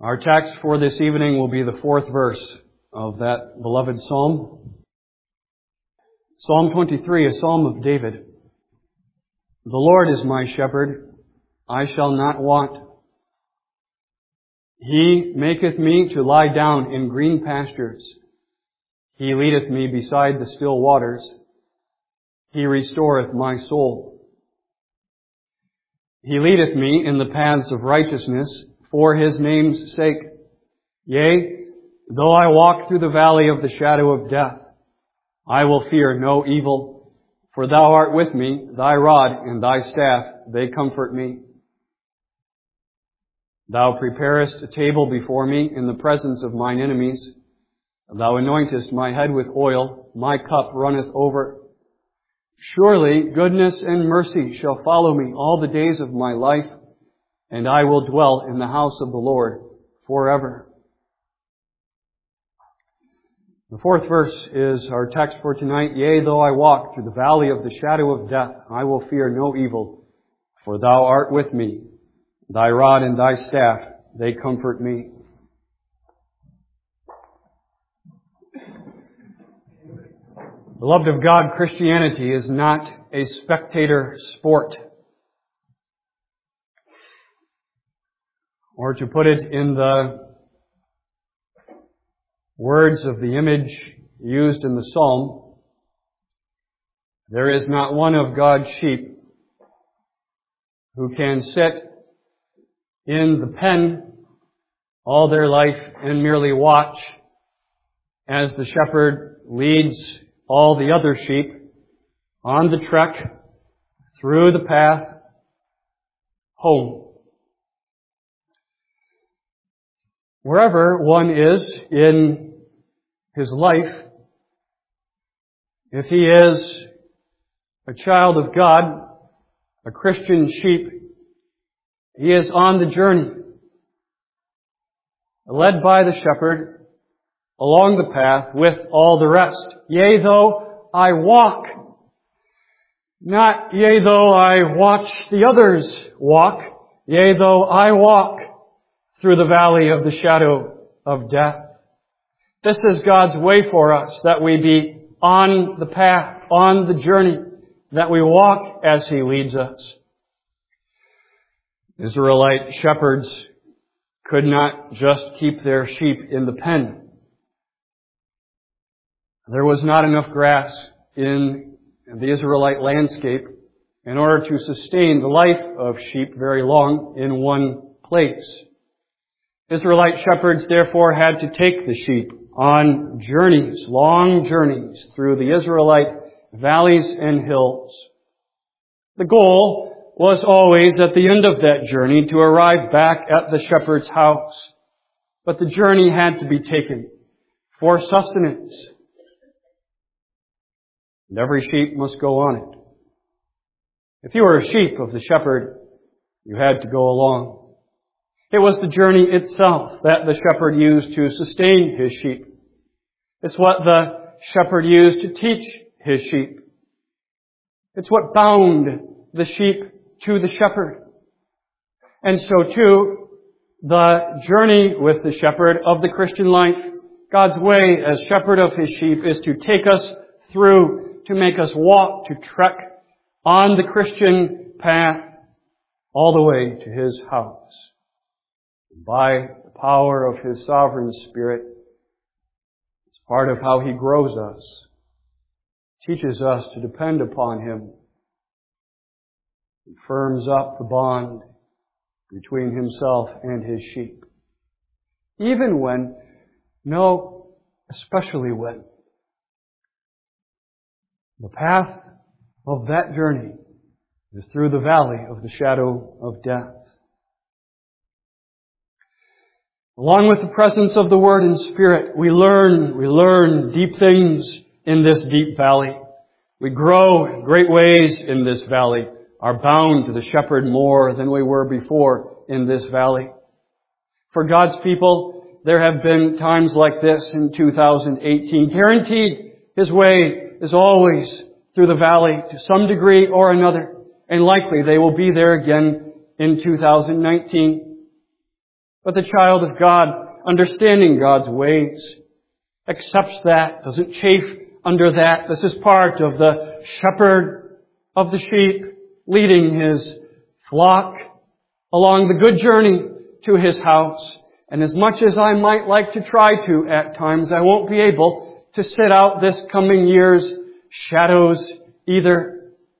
Our text for this evening will be the 4th verse of that beloved psalm. Psalm 23, a psalm of David. The Lord is my shepherd, I shall not want. He maketh me to lie down in green pastures. He leadeth me beside the still waters. He restoreth my soul. He leadeth me in the paths of righteousness for His name's sake. Yea, though I walk through the valley of the shadow of death, I will fear no evil, for Thou art with me, Thy rod and Thy staff, they comfort me. Thou preparest a table before me in the presence of mine enemies. Thou anointest my head with oil, my cup runneth over. Surely goodness and mercy shall follow me all the days of my life, and I will dwell in the house of the Lord forever. The 4th verse is our text for tonight. Yea, though I walk through the valley of the shadow of death, I will fear no evil, for Thou art with me. Thy rod and Thy staff, they comfort me. Beloved of God, Christianity is not a spectator sport. Or to put it in the words of the image used in the psalm, there is not one of God's sheep who can sit in the pen all their life and merely watch as the shepherd leads all the other sheep on the trek through the path home. Wherever one is in his life, if he is a child of God, a Christian sheep, he is on the journey, led by the shepherd along the path with all the rest. Yea, though I walk, not yea, though I watch the others walk, yea, though I walk through the valley of the shadow of death. This is God's way for us, that we be on the path, on the journey, that we walk as He leads us. Israelite shepherds could not just keep their sheep in the pen. There was not enough grass in the Israelite landscape in order to sustain the life of sheep very long in one place. Israelite shepherds therefore had to take the sheep on journeys, long journeys through the Israelite valleys and hills. The goal was always at the end of that journey to arrive back at the shepherd's house. But the journey had to be taken for sustenance. And every sheep must go on it. If you were a sheep of the shepherd, you had to go along. It was the journey itself that the shepherd used to sustain his sheep. It's what the shepherd used to teach his sheep. It's what bound the sheep to the shepherd. And so too, the journey with the shepherd of the Christian life, God's way as shepherd of His sheep, is to take us through, to make us walk, to trek on the Christian path all the way to His house. By the power of His sovereign Spirit, it's part of how He grows us, teaches us to depend upon Him, and firms up the bond between Himself and His sheep. Even when, especially when, the path of that journey is through the valley of the shadow of death. Along with the presence of the Word and Spirit, we learn deep things in this deep valley. We grow in great ways in this valley, are bound to the shepherd more than we were before in this valley. For God's people, there have been times like this in 2018. Guaranteed, His way is always through the valley to some degree or another. And likely they will be there again in 2019. But the child of God, understanding God's ways, accepts that, doesn't chafe under that. This is part of the shepherd of the sheep leading his flock along the good journey to his house. And as much as I might like to try to at times, I won't be able to sit out this coming year's shadows either.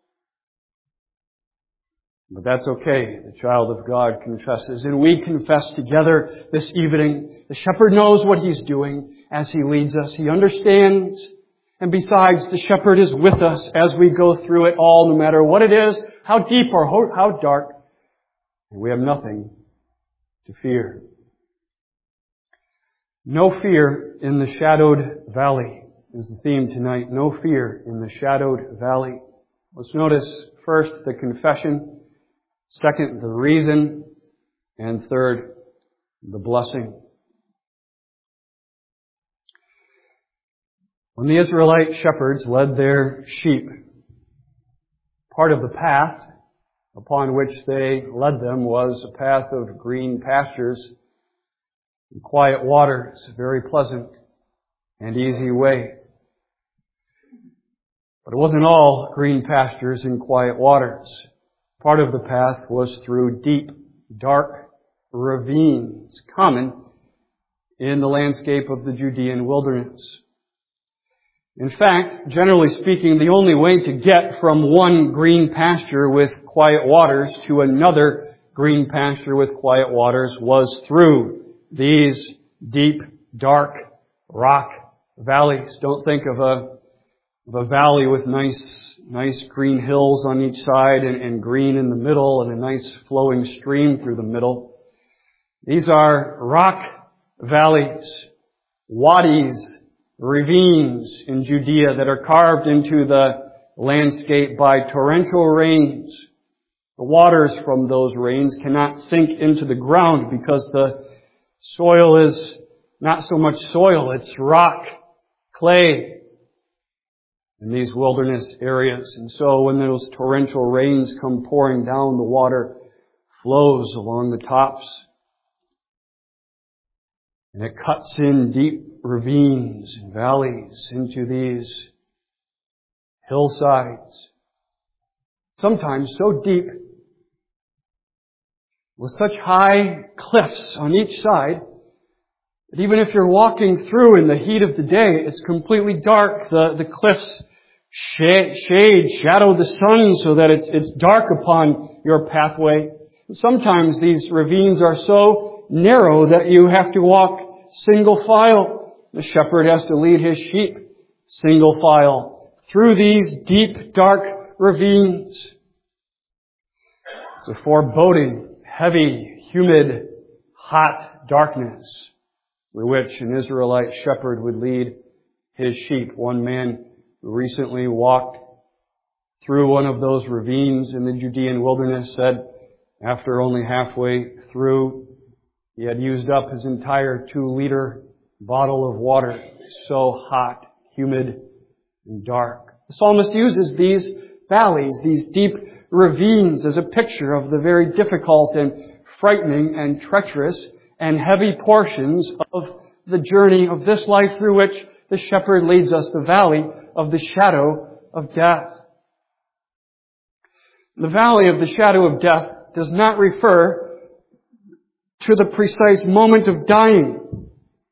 But that's okay. The child of God confesses, and we confess together this evening. The shepherd knows what he's doing as he leads us. He understands. And besides, the shepherd is with us as we go through it all, no matter what it is, how deep or how dark. And we have nothing to fear. No fear in the shadowed valley is the theme tonight. No fear in the shadowed valley. Let's notice first the confession, second the reason, and third the blessing. When the Israelite shepherds led their sheep, part of the path upon which they led them was a path of green pastures and quiet waters, a very pleasant and easy way. But it wasn't all green pastures and quiet waters. Part of the path was through deep, dark ravines, common in the landscape of the Judean wilderness. In fact, generally speaking, the only way to get from one green pasture with quiet waters to another green pasture with quiet waters was through these deep, dark rock valleys. Don't think of a valley with nice green hills on each side and green in the middle and a nice flowing stream through the middle. These are rock valleys, wadis, ravines in Judea that are carved into the landscape by torrential rains. The waters from those rains cannot sink into the ground because the soil is not so much soil, it's rock, clay in these wilderness areas. And so when those torrential rains come pouring down, the water flows along the tops. And it cuts in deep ravines and valleys into these hillsides. Sometimes so deep, with such high cliffs on each side, that even if you're walking through in the heat of the day, it's completely dark. The cliffs shadow the sun so that it's dark upon your pathway. Sometimes these ravines are so narrow that you have to walk single file. The shepherd has to lead his sheep single file through these deep, dark ravines. It's a foreboding, heavy, humid, hot darkness through which an Israelite shepherd would lead his sheep. One man who recently walked through one of those ravines in the Judean wilderness said after only halfway through, he had used up his entire 2-liter bottle of water. So hot, humid, and dark. The psalmist uses these valleys, these deep ravines, as a picture of the very difficult and frightening and treacherous and heavy portions of the journey of this life through which the shepherd leads us, the valley of the shadow of death. The valley of the shadow of death does not refer to the precise moment of dying.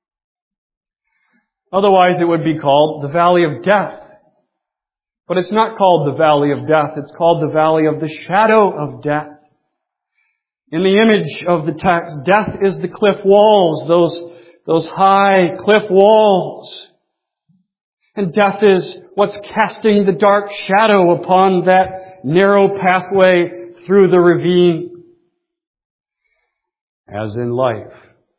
Otherwise it would be called the valley of death. But it's not called the valley of death. It's called the valley of the shadow of death. In the image of the text, death is the cliff walls, those high cliff walls. And death is what's casting the dark shadow upon that narrow pathway through the ravine. As in life,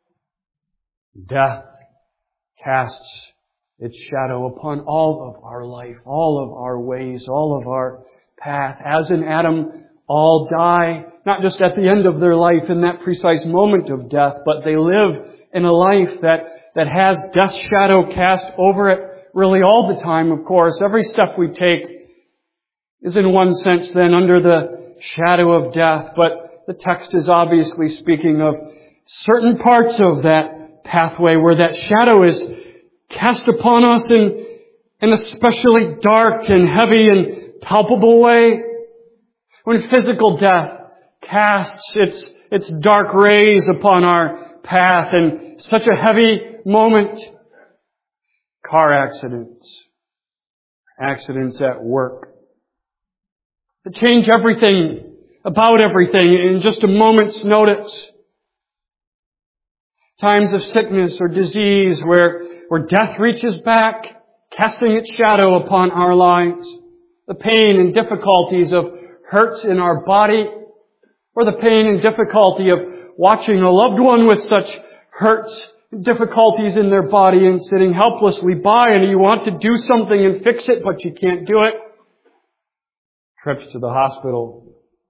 death casts its shadow upon all of our life, all of our ways, all of our path. As in Adam, all die, not just at the end of their life in that precise moment of death, but they live in a life that has death's shadow cast over it really all the time, of course. Every step we take is in one sense then under the shadow of death, but the text is obviously speaking of certain parts of that pathway where that shadow is cast upon us in an especially dark and heavy and palpable way. When physical death casts its dark rays upon our path in such a heavy moment. Car accidents, accidents at work, that change everything about everything in just a moment's notice. Times of sickness or disease where death reaches back, casting its shadow upon our lives. The pain and difficulties of hurts in our body, or the pain and difficulty of watching a loved one with such hurts and difficulties in their body and sitting helplessly by, and you want to do something and fix it, but you can't do it. Trips to the hospital,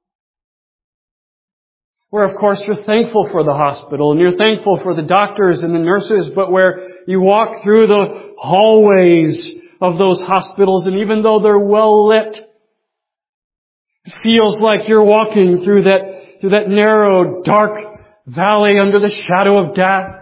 where of course you're thankful for the hospital and you're thankful for the doctors and the nurses, but where you walk through the hallways of those hospitals, and even though they're well lit, it feels like you're walking through that narrow, dark valley under the shadow of death.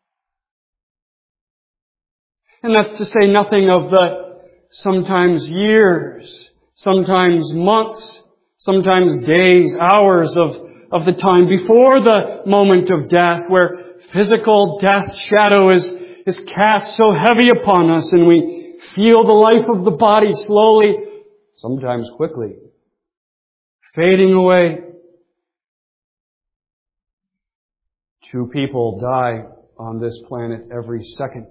And that's to say nothing of the sometimes years, sometimes months, sometimes days, hours of the time before the moment of death, where physical death's shadow is cast so heavy upon us, and we feel the life of the body slowly, sometimes quickly, fading away. 2 people die on this planet every second.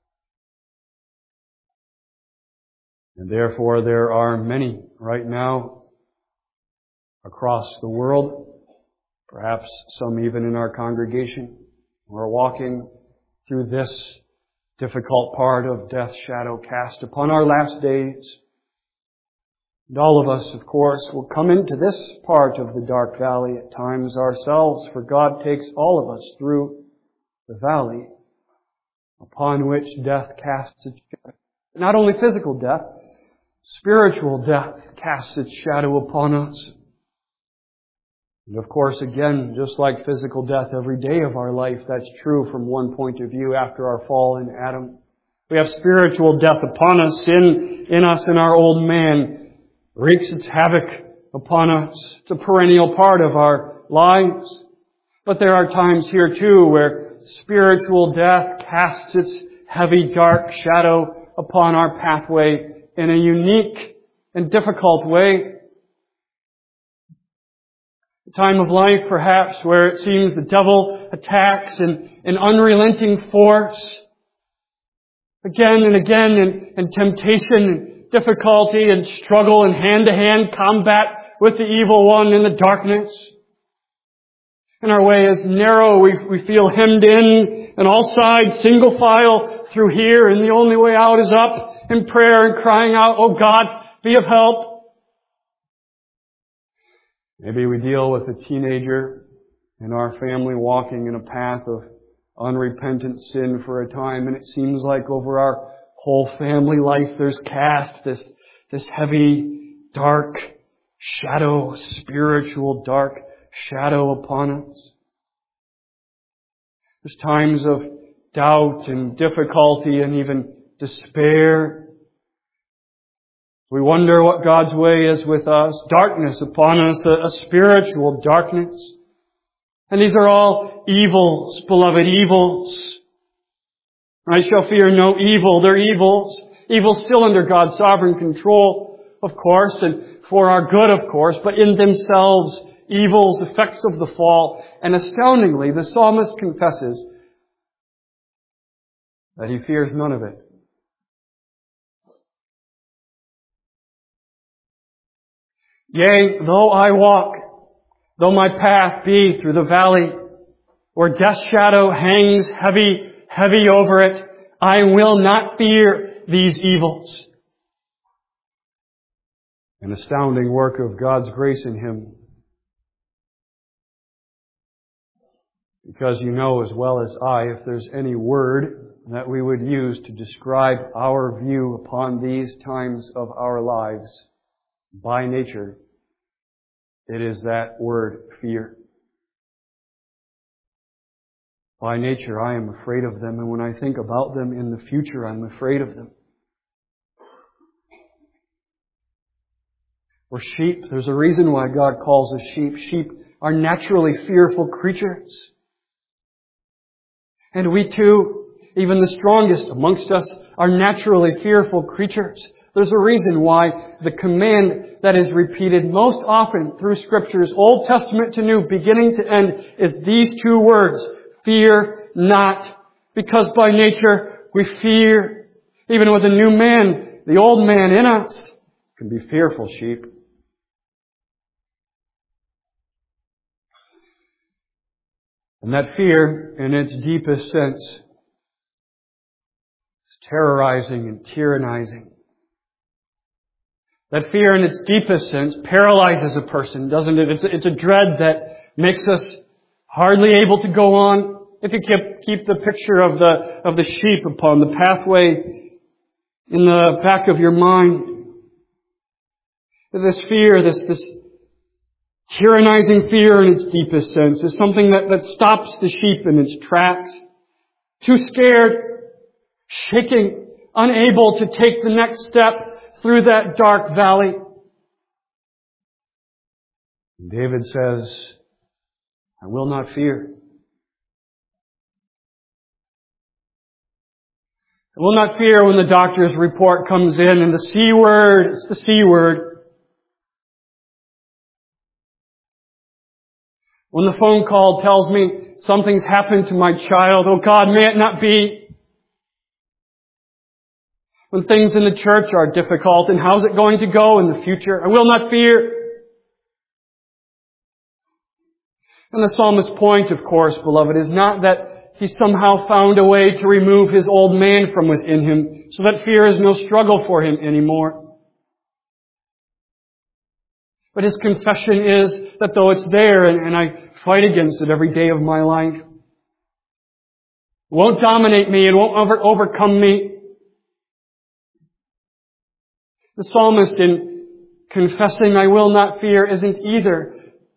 And therefore there are many right now across the world, perhaps some even in our congregation, who are walking through this difficult part of death's shadow cast upon our last days. And all of us, of course, will come into this part of the dark valley at times ourselves, for God takes all of us through the valley upon which death casts its shadow. Not only physical death, spiritual death casts its shadow upon us. And of course, again, just like physical death every day of our life, that's true from one point of view after our fall in Adam. We have spiritual death upon us. Sin in us and our old man wreaks its havoc upon us. It's a perennial part of our lives. But there are times here too where spiritual death casts its heavy, dark shadow upon our pathway in a unique and difficult way. A time of life, perhaps, where it seems the devil attacks in an unrelenting force, again and again, and temptation and difficulty and struggle and hand-to-hand combat with the evil one in the darkness. And our way is narrow. We feel hemmed in on all sides, single file through here, and the only way out is up in prayer and crying out, "Oh God, be of help." Maybe we deal with a teenager in our family walking in a path of unrepentant sin for a time, and it seems like over our whole family life there's cast this heavy, dark shadow, spiritual dark shadow upon us. There's times of doubt and difficulty and even despair. We wonder what God's way is with us. Darkness upon us, a spiritual darkness. And these are all evils, beloved, evils. I shall fear no evil. They're evils. Evils still under God's sovereign control, of course, and for our good, of course, but in themselves, evils, effects of the fall. And astoundingly, the psalmist confesses that he fears none of it. Yea, though my path be through the valley, where death's shadow hangs heavy, heavy over it, I will not fear these evils. An astounding work of God's grace in him. Because you know as well as I, if there's any word that we would use to describe our view upon these times of our lives, by nature, it is that word, fear. By nature, I am afraid of them, and when I think about them in the future, I'm afraid of them. We're sheep. There's a reason why God calls us sheep. Sheep are naturally fearful creatures. And we too, even the strongest amongst us, are naturally fearful creatures. There's a reason why the command that is repeated most often through Scriptures, Old Testament to New, beginning to end, is these two words, fear not. Because by nature we fear. Even with a new man, the old man in us can be fearful sheep. And that fear, in its deepest sense, is terrorizing and tyrannizing. That fear, in its deepest sense, paralyzes a person, doesn't it? It's a dread that makes us hardly able to go on. If you keep the picture of the sheep upon the pathway in the back of your mind, this fear, this tyrannizing fear in its deepest sense is something that stops the sheep in its tracks. Too scared, shaking, unable to take the next step through that dark valley. David says, I will not fear. I will not fear when the doctor's report comes in and the C word, it's the C word. When the phone call tells me something's happened to my child, oh God, may it not be. When things in the church are difficult, and how's it going to go in the future? I will not fear. And the psalmist's point, of course, beloved, is not that he somehow found a way to remove his old man from within him, so that fear is no struggle for him anymore. But his confession is that though it's there and I fight against it every day of my life, it won't dominate me, it won't overcome me. The psalmist, in confessing I will not fear, isn't either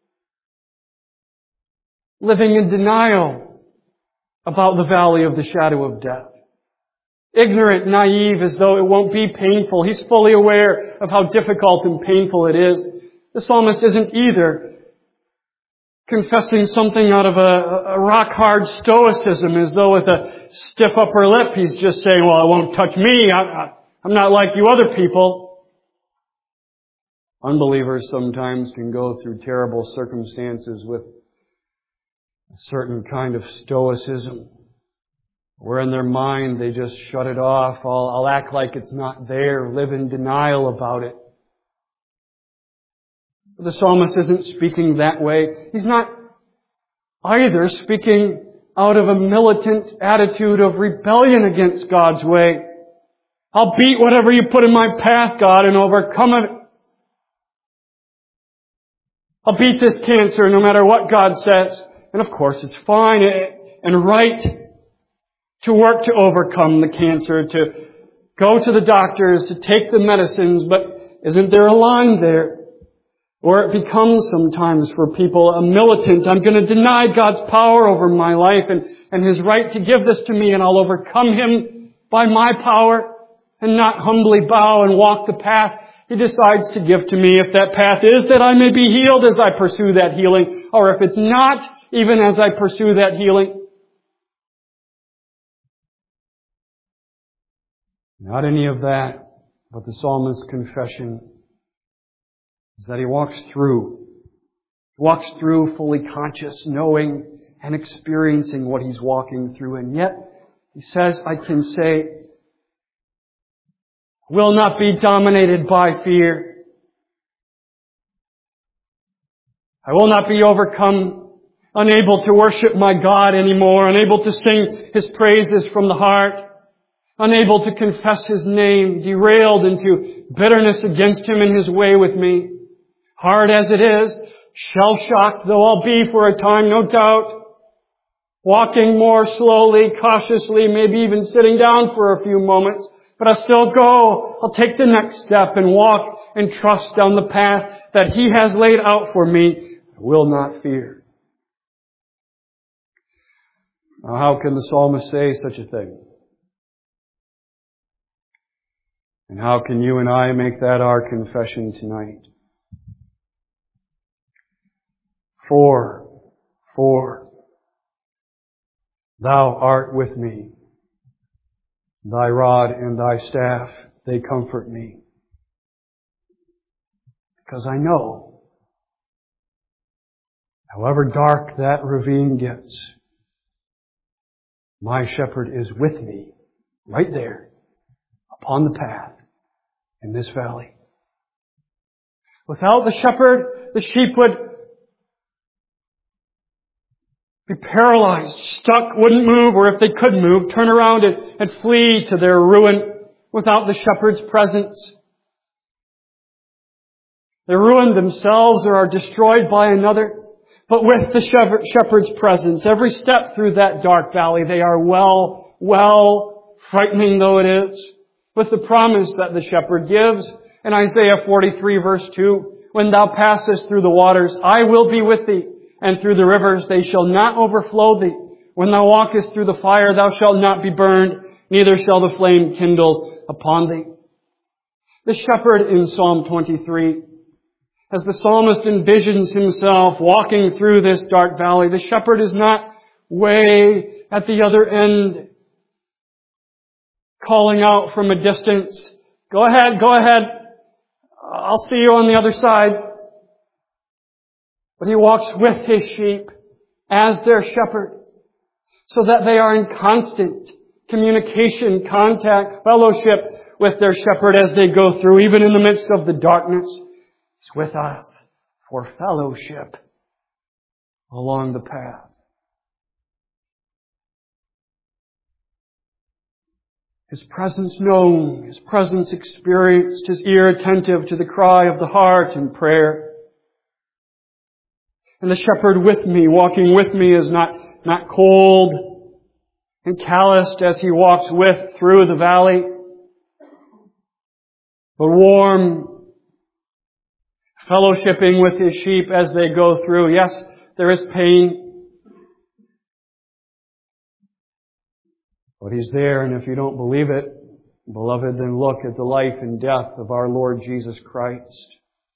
living in denial about the valley of the shadow of death. Ignorant, naive, as though it won't be painful. He's fully aware of how difficult and painful it is. The psalmist isn't either confessing something out of a rock-hard stoicism, as though with a stiff upper lip he's just saying, well, it won't touch me. I'm not like you other people. Unbelievers sometimes can go through terrible circumstances with a certain kind of stoicism, where in their mind they just shut it off. I'll act like it's not there, live in denial about it. But the psalmist isn't speaking that way. He's not either speaking out of a militant attitude of rebellion against God's way. I'll beat whatever you put in my path, God, and overcome it. I'll beat this cancer no matter what God says. And of course it's fine and right to work to overcome the cancer, to go to the doctors, to take the medicines, but isn't there a line there? Or it becomes sometimes for people a militant, I'm going to deny God's power over my life and His right to give this to me, and I'll overcome Him by my power and not humbly bow and walk the path He decides to give to me. If that path is that I may be healed as I pursue that healing, or if it's not, even as I pursue that healing. Not any of that, but the psalmist's confession is that he walks through fully conscious, knowing and experiencing what he's walking through. And yet, he says, I can say, will not be dominated by fear. I will not be overcome, unable to worship my God anymore, unable to sing His praises from the heart, unable to confess His name, derailed into bitterness against Him and His way with me. Hard as it is, shell-shocked though I'll be for a time, no doubt, walking more slowly, cautiously, maybe even sitting down for a few moments, but I'll still go. I'll take the next step and walk and trust down the path that He has laid out for me. I will not fear. Now, how can the psalmist say such a thing? And how can you and I make that our confession tonight? For Thou art with me. Thy rod and Thy staff, they comfort me. Because I know, however dark that ravine gets, my shepherd is with me, right there, upon the path in this valley. Without the shepherd, the sheep would be paralyzed, stuck, wouldn't move, or if they could move, turn around and flee to their ruin without the shepherd's presence. They ruin themselves or are destroyed by another. But with the shepherd's presence, every step through that dark valley, they are well, frightening though it is, with the promise that the shepherd gives in Isaiah 43 verse 2, when thou passest through the waters, I will be with thee, and through the rivers they shall not overflow thee. When thou walkest through the fire, thou shalt not be burned, neither shall the flame kindle upon thee. The shepherd in Psalm 23, as the psalmist envisions himself walking through this dark valley, the shepherd is not way at the other end, calling out from a distance, go ahead, I'll see you on the other side. But he walks with his sheep as their shepherd, so that they are in constant communication, contact, fellowship with their shepherd as they go through, even in the midst of the darkness. He's with us for fellowship along the path. His presence known, His presence experienced, His ear attentive to the cry of the heart in prayer. And the shepherd with me, walking with me, is not cold and calloused as he walks through the valley, but warm, fellowshipping with his sheep as they go through. Yes, there is pain, but He's there, and if you don't believe it, beloved, then look at the life and death of our Lord Jesus Christ.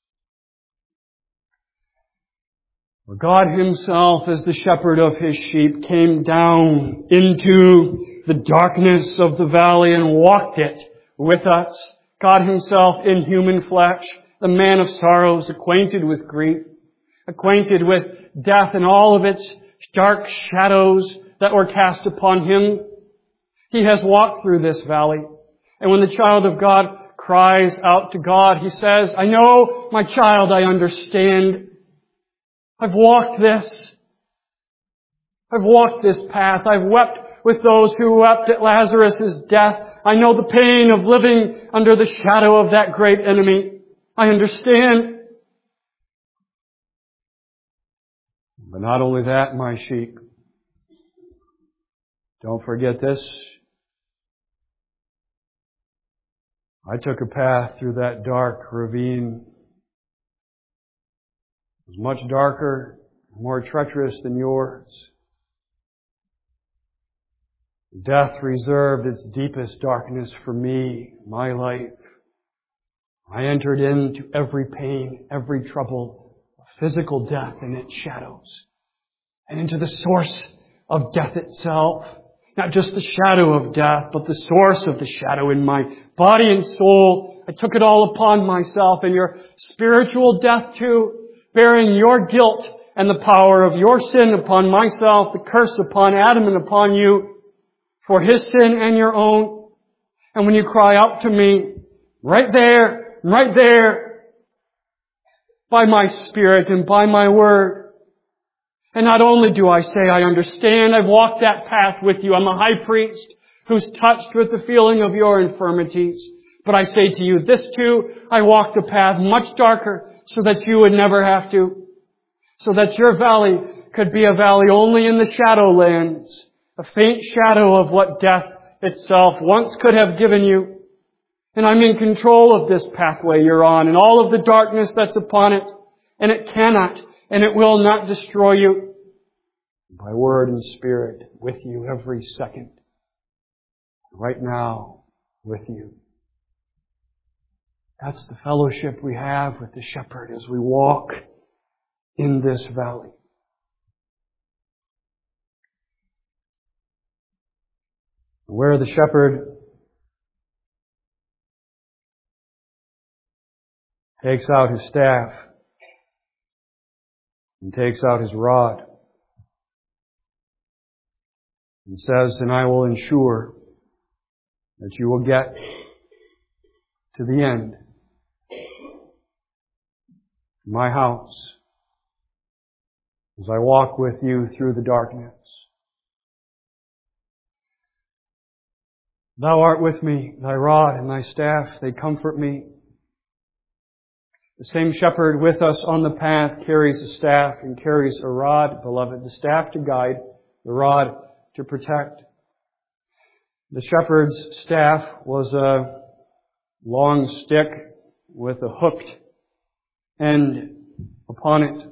For God Himself, as the shepherd of His sheep, came down into the darkness of the valley and walked it with us. God Himself in human flesh, the man of sorrows, acquainted with grief, acquainted with death and all of its dark shadows that were cast upon Him. He has walked through this valley. And when the child of God cries out to God, he says, I know, my child, I understand. I've walked this. I've walked this path. I've wept with those who wept at Lazarus' death. I know the pain of living under the shadow of that great enemy. I understand. But not only that, my sheep. Don't forget this. I took a path through that dark ravine. It was much darker, more treacherous than yours. Death reserved its deepest darkness for me, my life. I entered into every pain, every trouble, physical death and its shadows, and into the source of death itself. Not just the shadow of death, but the source of the shadow in my body and soul. I took it all upon myself, and your spiritual death too, bearing your guilt and the power of your sin upon myself, the curse upon Adam and upon you, for his sin and your own. And when you cry out to me, right there, by my Spirit and by my Word, and not only do I say I understand, I've walked that path with you. I'm a high priest who's touched with the feeling of your infirmities. But I say to you, this too, I walked a path much darker so that you would never have to. So that your valley could be a valley only in the shadowlands, a faint shadow of what death itself once could have given you. And I'm in control of this pathway you're on and all of the darkness that's upon it. And it cannot and it will not destroy you. by word and spirit, with you every second. Right now, with you. That's the fellowship we have with the shepherd as we walk in this valley. Where the shepherd takes out his staff and takes out his rod and says, "And I will ensure that you will get to the end, my house, as I walk with you through the darkness. Thou art with me, thy rod and thy staff, they comfort me." The same shepherd with us on the path carries a staff and carries a rod, beloved. The staff to guide, the rod to protect. The shepherd's staff was a long stick with a hooked end upon it.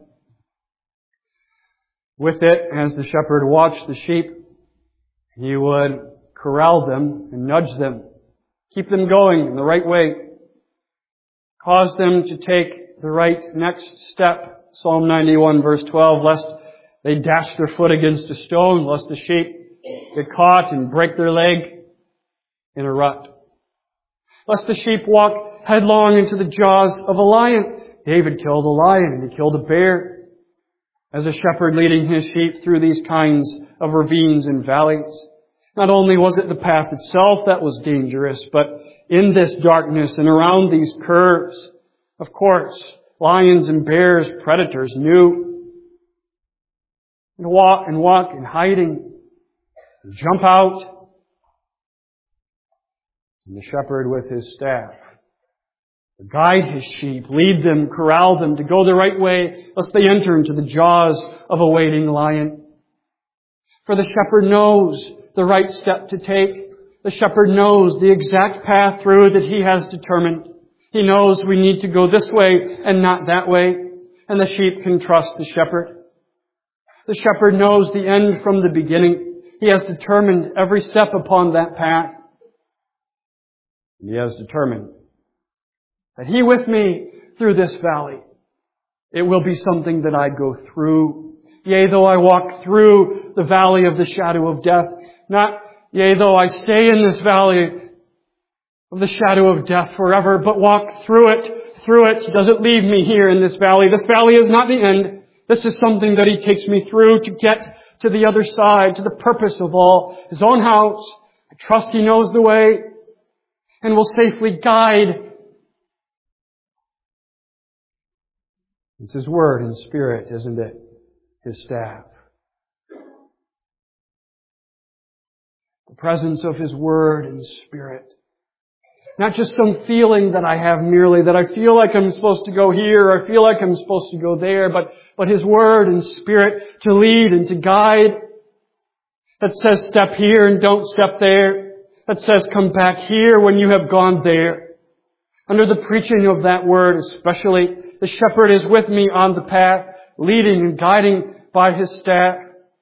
With it, as the shepherd watched the sheep, he would corral them and nudge them, keep them going in the right way, cause them to take the right next step. Psalm 91 verse 12, lest they dash their foot against a stone, lest the sheep get caught and break their leg in a rut. Lest the sheep walk headlong into the jaws of a lion. David killed a lion and he killed a bear as a shepherd leading his sheep through these kinds of ravines and valleys. Not only was it the path itself that was dangerous, but in this darkness and around these curves, of course, lions and bears, predators, knew. And walk in hiding, and jump out. And the shepherd with his staff to guide his sheep, lead them, corral them, to go the right way, lest they enter into the jaws of a waiting lion. For the shepherd knows the right step to take. The shepherd knows the exact path through that he has determined. He knows we need to go this way and not that way. And the sheep can trust the shepherd. The shepherd knows the end from the beginning. He has determined every step upon that path. And he has determined that he with me through this valley, it will be something that I go through. Yea, though I walk through the valley of the shadow of death, not, yea, though I stay in this valley of the shadow of death forever, but walk through it. He doesn't leave me here in this valley. This valley is not the end. This is something that He takes me through to get to the other side, to the purpose of all, His own house. I trust He knows the way and will safely guide. It's His Word and Spirit, isn't it? His staff. The presence of His Word and Spirit. Not just some feeling that I have merely, that I feel like I'm supposed to go here, or I feel like I'm supposed to go there, but His Word and Spirit to lead and to guide. That says step here and don't step there. That says come back here when you have gone there. Under the preaching of that Word especially, the shepherd is with me on the path, leading and guiding by His staff.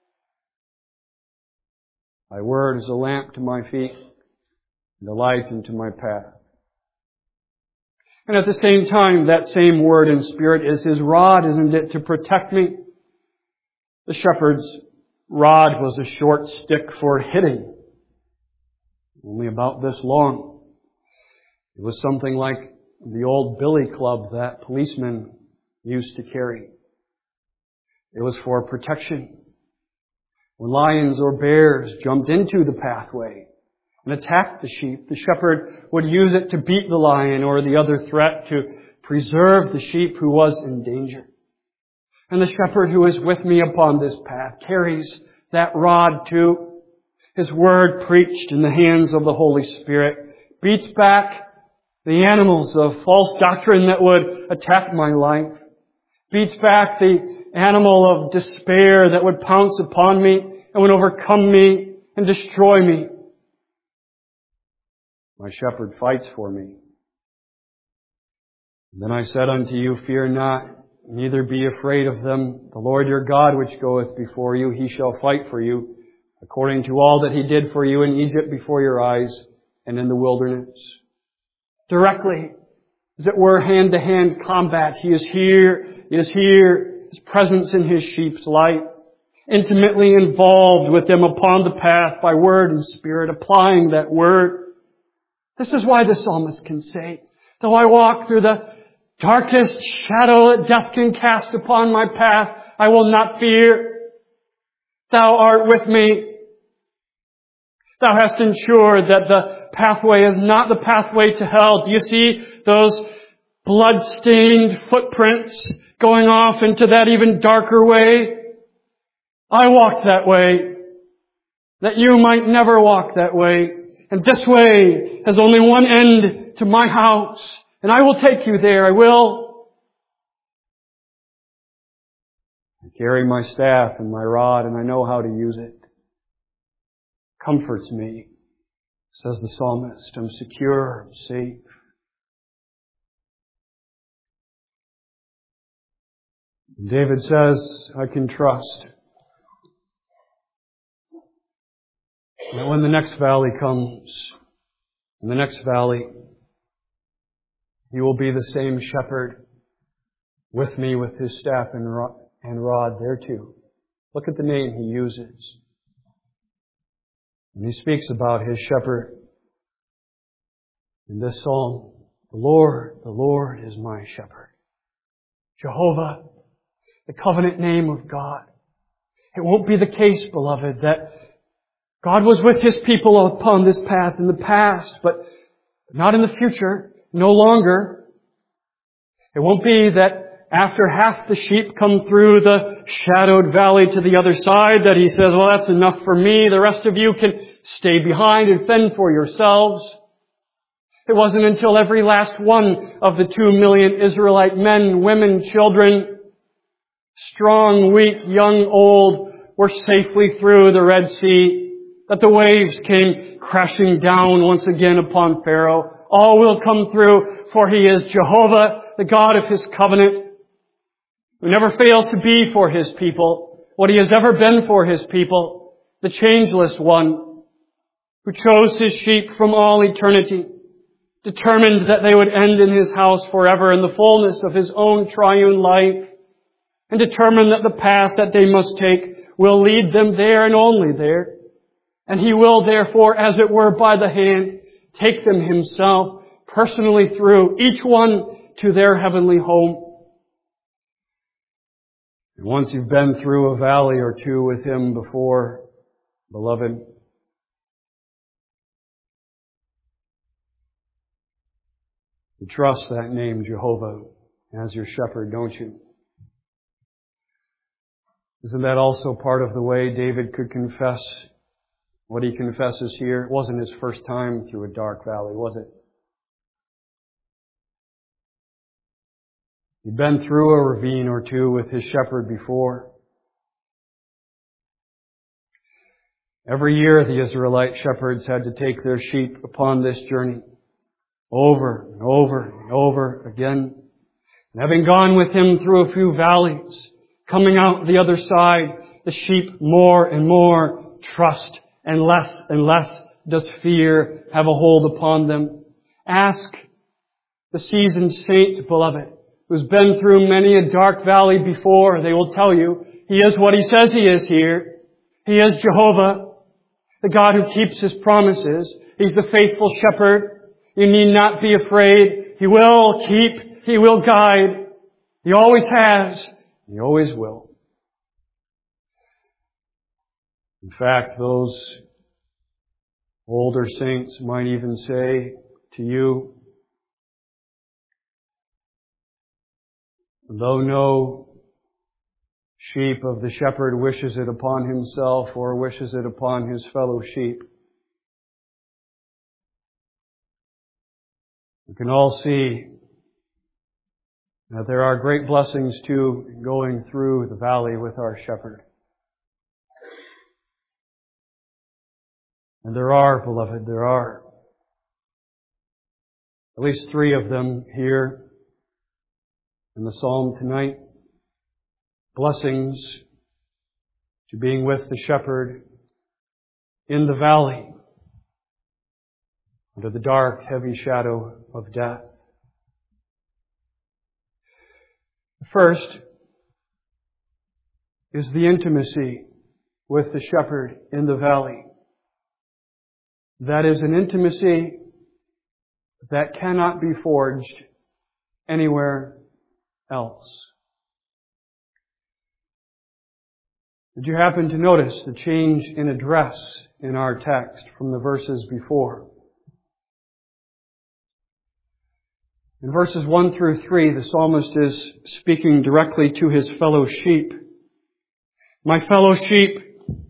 Thy Word is a lamp to my feet and a light into my path. And at the same time, that same Word and Spirit is His rod, isn't it, to protect me? The shepherd's rod was a short stick for hitting, only about this long. It was something like the old billy club that policemen used to carry. It was for protection. When lions or bears jumped into the pathway and attacked the sheep, the shepherd would use it to beat the lion or the other threat to preserve the sheep who was in danger. And the shepherd who is with me upon this path carries that rod too. His Word preached in the hands of the Holy Spirit beats back the animals of false doctrine that would attack my life. Beats back the animal of despair that would pounce upon me and would overcome me and destroy me. My shepherd fights for me. And then I said unto you, fear not, neither be afraid of them. The Lord your God which goeth before you, He shall fight for you, according to all that He did for you in Egypt before your eyes and in the wilderness. Directly, as it were, hand-to-hand combat. He is here. He is here. His presence in His sheep's light. Intimately involved with them upon the path by word and spirit, applying that word. This is why the psalmist can say, though I walk through the darkest shadow that death can cast upon my path, I will not fear. Thou art with me. Thou hast ensured that the pathway is not the pathway to hell. Do you see those blood-stained footprints going off into that even darker way? I walked that way, that you might never walk that way. And this way has only one end to my house, and I will take you there, I will. I carry my staff and my rod, and I know how to use it. Comforts me, says the psalmist. I'm secure, I'm safe. David says, I can trust that when the next valley comes, in the next valley, He will be the same shepherd with me with His staff and rod there too. Look at the name He uses. And He speaks about His shepherd in this psalm. The Lord is my shepherd. Jehovah, the covenant name of God. It won't be the case, beloved, that God was with His people upon this path in the past, but not in the future, no longer. It won't be that after half the sheep come through the shadowed valley to the other side that He says, well, that's enough for me. The rest of you can stay behind and fend for yourselves. It wasn't until every last one of the 2 million Israelite men, women, children, strong, weak, young, old, were safely through the Red Sea, that the waves came crashing down once again upon Pharaoh. All will come through, for He is Jehovah, the God of His covenant, who never fails to be for His people what He has ever been for His people, the changeless one, who chose His sheep from all eternity, determined that they would end in His house forever in the fullness of His own triune life, and determined that the path that they must take will lead them there and only there. And He will therefore, as it were by the hand, take them Himself personally through, each one to their heavenly home. And once you've been through a valley or two with Him before, beloved, you trust that name, Jehovah, as your shepherd, don't you? Isn't that also part of the way David could confess what he confesses here? It wasn't his first time through a dark valley, was it? He'd been through a ravine or two with his shepherd before. Every year the Israelite shepherds had to take their sheep upon this journey over and over and over again. And having gone with him through a few valleys, coming out the other side, the sheep more and more trust, and less does fear have a hold upon them. Ask the seasoned saint, beloved, who's been through many a dark valley before. They will tell you, He is what He says He is here. He is Jehovah, the God who keeps His promises. He's the faithful shepherd. You need not be afraid. He will keep. He will guide. He always has. He always will. In fact, those older saints might even say to you, though no sheep of the shepherd wishes it upon himself or wishes it upon his fellow sheep, we can all see that there are great blessings too going through the valley with our shepherd. And there are, beloved, there are at least 3 of them here in the psalm tonight. blessings to being with the shepherd in the valley under the dark, heavy shadow of death. First is the intimacy with the shepherd in the valley. That is an intimacy that cannot be forged anywhere else. Did you happen to notice the change in address in our text from the verses before? In verses 1 through 3, the psalmist is speaking directly to his fellow sheep. My fellow sheep,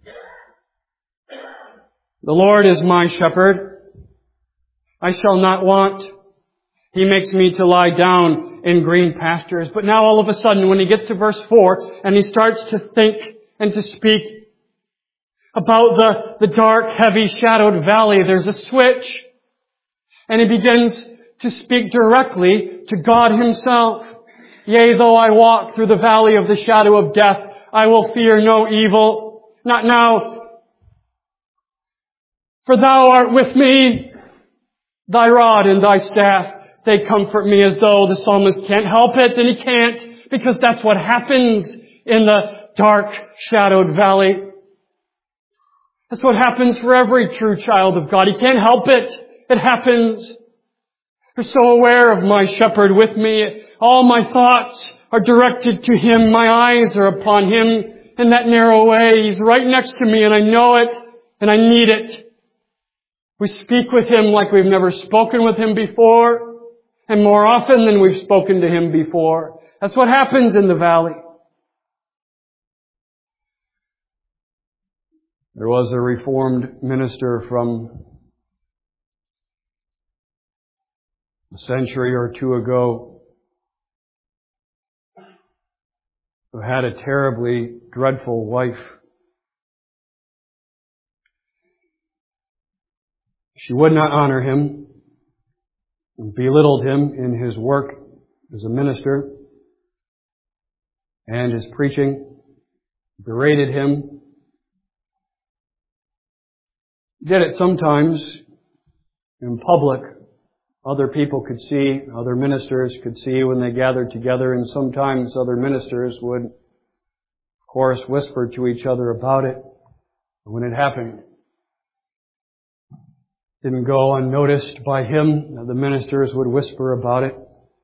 the Lord is my shepherd. I shall not want. He makes me to lie down in green pastures. But now all of a sudden, when he gets to verse 4 and he starts to think and to speak about the dark, heavy, shadowed valley, there's a switch. And he begins to speak directly to God Himself. Yea, though I walk through the valley of the shadow of death, I will fear no evil. Not now. For Thou art with me. Thy rod and Thy staff, they comfort me. As though the psalmist can't help it, and he can't, because that's what happens in the dark, shadowed valley. That's what happens for every true child of God. He can't help it. It happens. You're so aware of my shepherd with me. All my thoughts are directed to Him. My eyes are upon Him in that narrow way. He's right next to me, and I know it, and I need it. We speak with Him like we've never spoken with Him before, and more often than we've spoken to Him before. That's what happens in the valley. There was a Reformed minister from a century or two ago who had a terribly dreadful wife. She would not honor him and belittled him in his work as a minister and his preaching, berated him. Did it sometimes in public. Other people could see, other ministers could see when they gathered together, and sometimes other ministers would, of course, whisper to each other about it. And when it happened, it didn't go unnoticed by him. The ministers would whisper about it.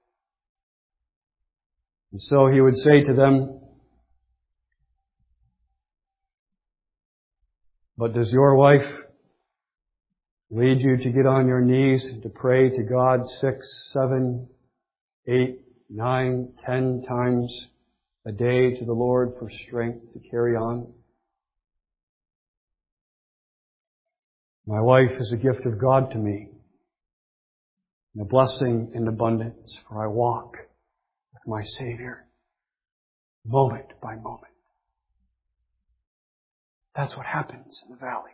And so he would say to them, "But does your wife lead you to get on your knees and to pray to God 6, 7, 8, 9, 10 times a day to the Lord for strength to carry on?" My wife is a gift of God to me, and a blessing in abundance, for I walk with my Savior moment by moment. That's what happens in the valley.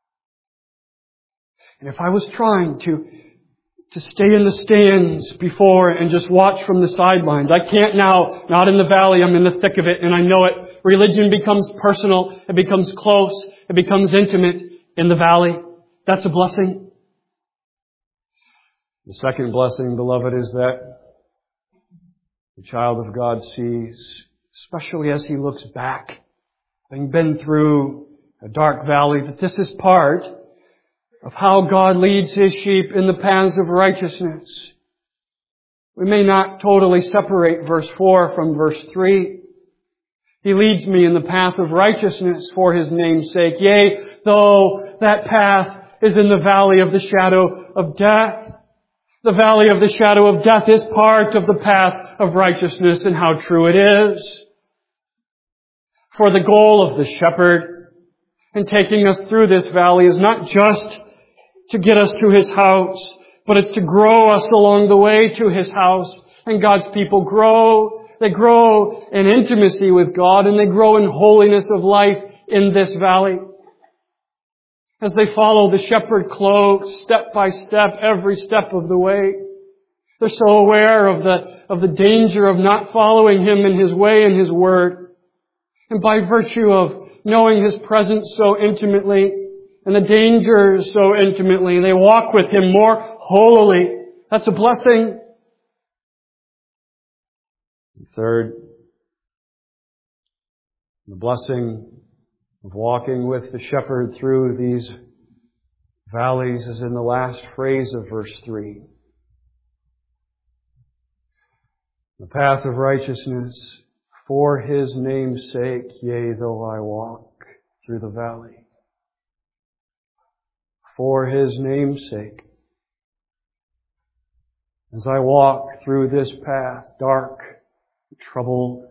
And if I was trying to stay in the stands before and just watch from the sidelines, I can't now. Not in the valley, I'm in the thick of it, and I know it. Religion becomes personal, it becomes close, it becomes intimate in the valley. That's a blessing. The second blessing, beloved, is that the child of God sees, especially as he looks back, having been through a dark valley, that this is part of how God leads His sheep in the paths of righteousness. We may not totally separate verse 4 from verse 3. He leads me in the path of righteousness for His name's sake. Yea, though that path is in the valley of the shadow of death. The valley of the shadow of death is part of the path of righteousness, and how true it is. For the goal of the shepherd in taking us through this valley is not just to get us to His house, but it's to grow us along the way to His house. And God's people grow. They grow in intimacy with God, and they grow in holiness of life in this valley. As they follow the shepherd close, step by step, every step of the way. They're so aware of the danger of not following Him in His way and His word. And by virtue of knowing His presence so intimately and the dangers so intimately, they walk with Him more holily. That's a blessing. Third, the blessing of walking with the shepherd through these valleys is in the last phrase of verse 3. The path of righteousness for His name's sake, yea, though I walk through the valley. For His name's sake. As I walk through this path, dark, troubled,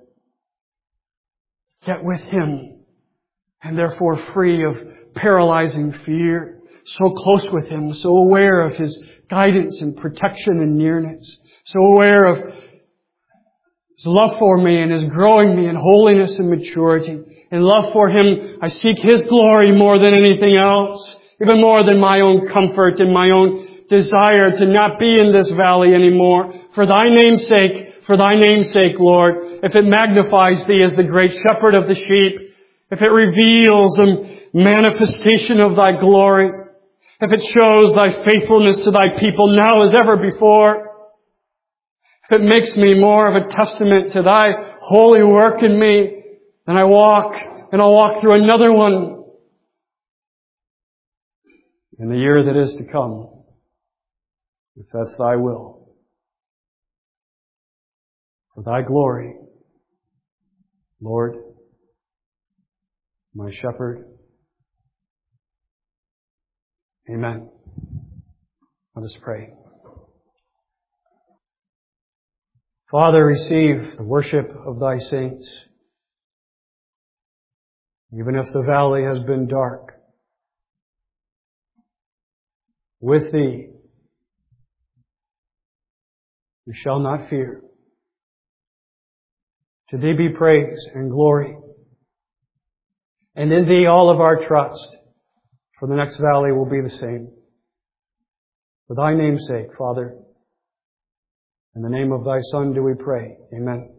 yet with Him, and therefore free of paralyzing fear, so close with Him, so aware of His guidance and protection and nearness, so aware of His love for me and His growing me in holiness and maturity. In love for Him, I seek His glory more than anything else, even more than my own comfort and my own desire to not be in this valley anymore. For Thy name's sake, Lord, if it magnifies Thee as the great shepherd of the sheep, if it reveals a manifestation of Thy glory, if it shows Thy faithfulness to Thy people now as ever before, if it makes me more of a testament to Thy holy work in me, then I'll walk through another one in the year that is to come, if that's Thy will. For Thy glory, Lord, my shepherd. Amen. Let us pray. Father, receive the worship of Thy saints. Even if the valley has been dark, with Thee we shall not fear. To Thee be praise and glory. And in Thee all of our trust, for the next valley will be the same. For Thy name's sake, Father, in the name of Thy Son do we pray. Amen.